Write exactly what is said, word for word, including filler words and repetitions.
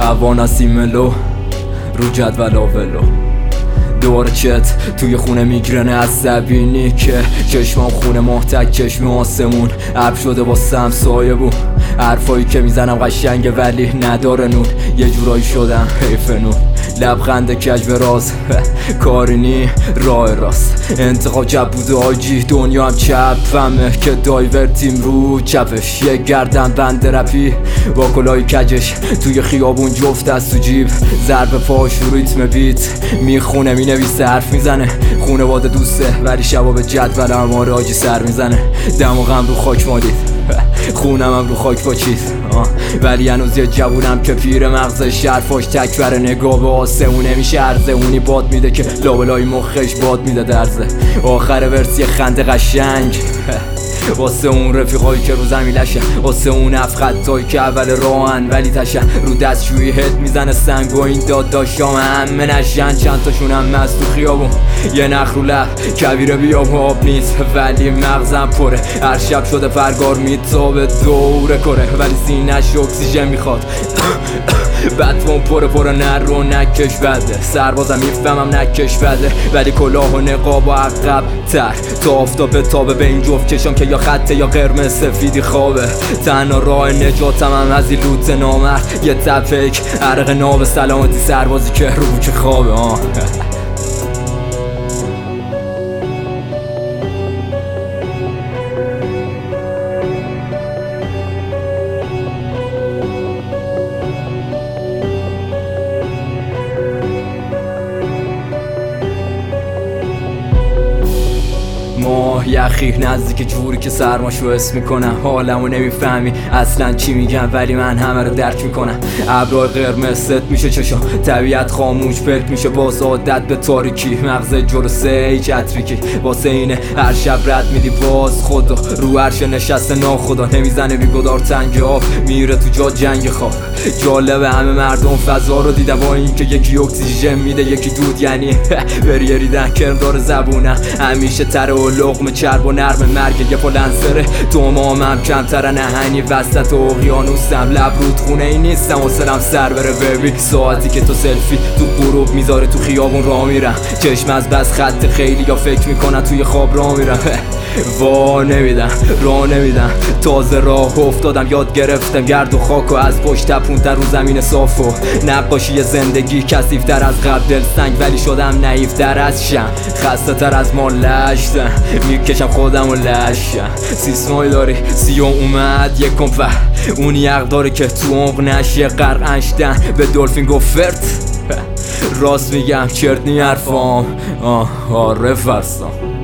هوا نسیملو رو جدول ولو دوباره چت توی خونه میگرنه عصبینی که چشمام خونه محتک چشم آسمون ابر شده با سم سایه بود حرفایی که میزنم قشنگه ولی نداره نور یه جورایی شدم حیف نور لبخنده کجب راز کارینی راه راست انتقا جب بوده آجی دنیا هم چپمه که دایورتیم رو چپش یه گردن بند رپی با کلای کجش توی خیابون جفت از تو جیب ضرب پاش رو ریتم بیت میخونه مینویسه حرف میزنه خونواده دوسته ولی شبا به جدول اماره آجی سر میزنه دماغم رو خاک مالید خونم هم رو خاک پاچید ولی هنوز یه جوونم که پیر مغزش حرفاش تکبر نگاه به آسمونه میشه عرضه اونی باد میده که لابلای مخش باد میده درزه آخر ورسی خنده قشنگ واسه اون رفیقایی که رو زمین لشن واسه اون افخطایی که اول راهن ولی تشن رو دستشویی هد میزنه سنگ و این داداشام همه نشن چند تاشون هم مست تو خیابون یه نخ رو لب کبیره بیام آب نیست ولی مغزم پره هر شب شده پرگار میتابه دوره کره ولی سینه‌ش اکسیژن میخواد بطمون پره پره نر رو نکش بده سربازم میفهمم نکش بده ولی کلاه و نقاب و عقب تر تا آفتاب تابه به این جفت کشم که یا خطه یا قرمز سفیدی خوابه تنها راه نجاتم هم از این لوت نامرد یه تپک عرق ناب سلامتی سربازی که رو که خوابه آه ماه یخی نزدیک جوری که سرماشو حس میکنم حالمو نمیفهمی اصلا چی میگم ولی من همه رو درک میکنم ابرای قرمز ست میشه چشام طبیعت خاموش پرک میشه باز عادت به تاریکی مغز جلو سیج اتریکی واسه اینه هر شب رد میدی باز خدا رو عرش نشسته ناخدا نمیزنه بیگدار تنگ آب میره تو جا جنگ خواب جالبه همه مردم فضا رو دیدن با این که یکی اکسیژن میده یکی دود یعنی بری ریدن کرم داره زبونم همیشه تره و لقمه چرب و نرم مرگ یه پلنسره دومامم کمتره نهنی وسط اقیانوسم لب رود خونه ای نیستم و سرم سر بره ببین ساعتی که تو سلفی تو غروب میذاره تو خیابون راه میرم چشم از بس خط خیلی یا فکر میکنن توی خواب راه میرم وا نمیدم راه نمیدم تازه راه افتادم یاد گرفتم گرد و خاک و از پشت تپونتر رو زمین صاف و نقاشی زندگی کثیف‌تر از قبل دل سنگ ولی شدم نحیف‌تر از شم خسته تر از ما لشتم میکشم خودم و لشم سیسمایی داری سیوم اومد یک کمپه اون یق داره که تو عمق نشه غرق انشتن به دلفین گفت راست میگم چرت نی حرفام آه آره فرستم